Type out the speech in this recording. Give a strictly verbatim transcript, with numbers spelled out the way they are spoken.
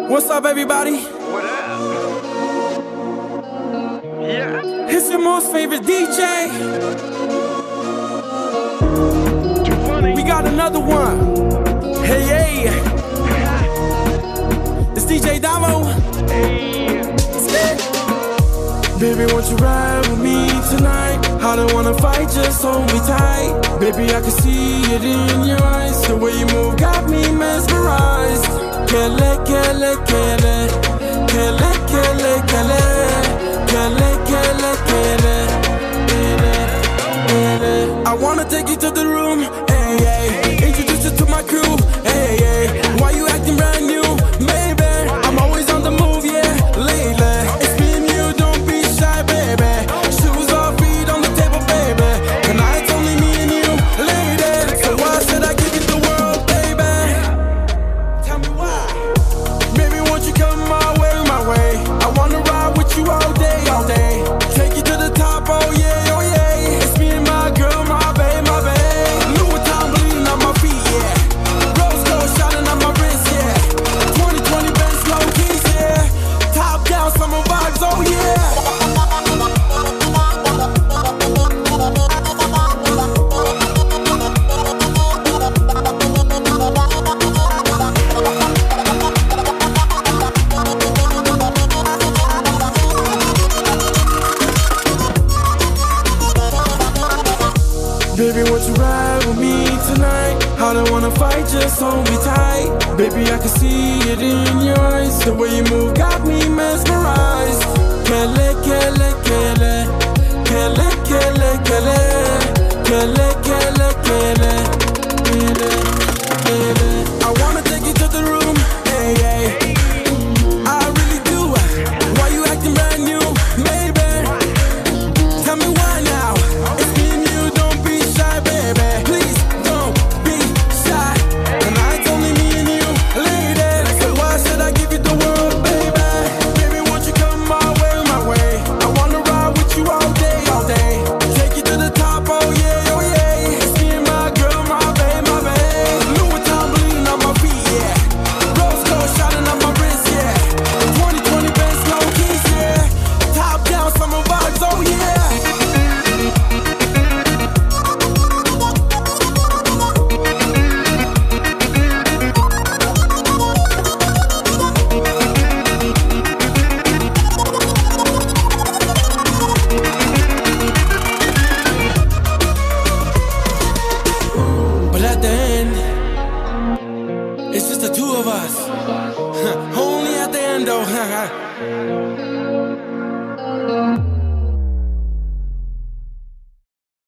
What's up, everybody? What up? Yeah. It's your most favorite D J. Too funny. We got another one. Hey, hey. It's D J Damo. Hey. Baby, won't you ride with me tonight? I don't wanna fight, just hold me tight. Baby, I can see it in your eyes. The way you move got me mesmerized. Kele, kele, kele. Kele, kele, kele. Kele, kele, kele. Kele, kele. I wanna take you to the room, hey, hey. Introduce you to my crew, hey, hey. Why you acting brand new? Maybe I'm always on the move, yeah, lately. It's me and you, don't be shy, baby. Shoes off, feet on the table, baby. Tonight's only me and you, lady. So why should I give you the world, baby? Tell me why. Baby, won't you come my way, my way? I wanna ride with you all day, all day. Take you to the top, oh yeah, oh yeah. It's me and my girl, my babe, my babe. Louis Vuitton bleeding on my feet, yeah. Rose gold shining on my wrist, yeah. twenty twenty Benz low keys, yeah. Top down, summer vibes, oh yeah. Baby, won't you ride with me tonight? I don't wanna fight, just hold me tight. Baby, I can see it in your eyes. The way you move got me mesmerized. Kele, kele, kele. Kele, kele, kele. Kele, kele, kele. Kele, kele. I wanna take you to the room, hey, hey. I really do. Why you acting brand new? Maybe. Tell me why now. It's me and you, don't be shy, baby. Please don't be shy. Tonight's only me and you, lady. So why should I give you the world, baby? Baby, won't you come my way, my way? I wanna ride with you all day, all day. Take you to the top, oh yeah, oh yeah. It's me and my girl, my babe, my babe. Louis Vuitton bleeding on my feet, yeah. Rose gold shining on my wrist, yeah. twenty twenty Benz low keys, yeah. Top down, summer vibes, oh yeah. But at the end, it's just the two of us. Only at the end, though.